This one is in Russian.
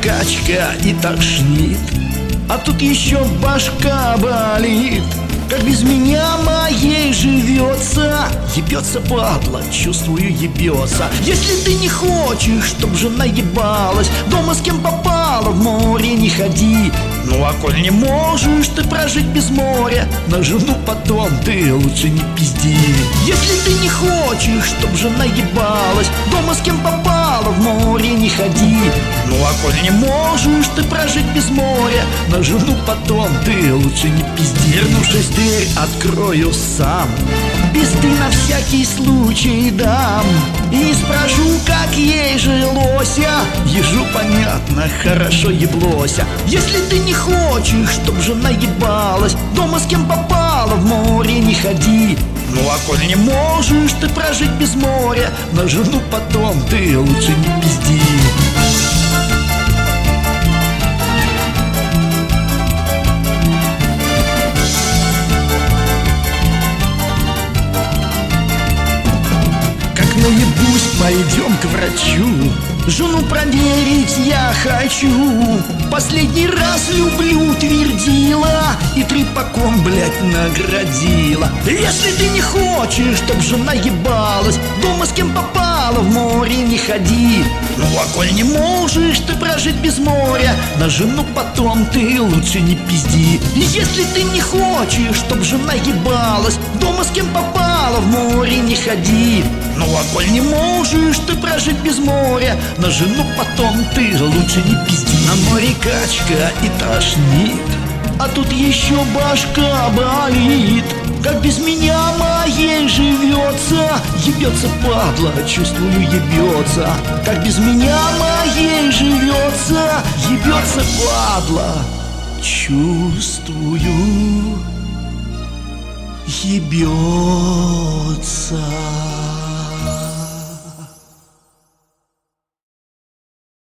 качка и тошнит, а тут еще башка болит. Как без меня моей живется? Ебется, падла, чувствую, ебется. Если ты не хочешь, чтоб жена ебалась, дома с кем попало, в море не ходи. Ну а коль не можешь ты прожить без моря, на жену потом ты лучше не пизди. Если ты не хочешь, чтоб жена ебалась, дома с кем попало, в море не ходи. Ну а коль не можешь ты прожить без моря, на жену потом ты лучше не пизди. Вернувшись, дверь открою сам, пизды на всякий случай дам. И не спрошу, как ей жилося, ежу понятно, хорошо еблося. Если ты не хочешь, чтоб жена ебалась, дома с кем попало, в море не ходи. Ну а коль не можешь ты прожить без моря, на жену потом ты лучше не пизди. Наебусь, пойдем к врачу, жену проверить я хочу. Последний раз люблю, твердила, и трепаком, блядь, наградила. Если ты не хочешь, чтоб жена ебалась, дома с кем попало, в море не ходи. Ну а коль не можешь ты прожить без моря, на жену потом ты лучше не пизди. Если ты не хочешь, чтоб жена ебалась, дома с кем попало, в море не ходи. Ну а коль не можешь ты прожить без моря, на жену потом ты лучше не пизди. На море качка и тошнит, а тут еще башка болит. Как без меня моей живется? Ебется, падла, чувствую, ебется. Как без меня моей живется? Ебется, падла, чувствую, ебется.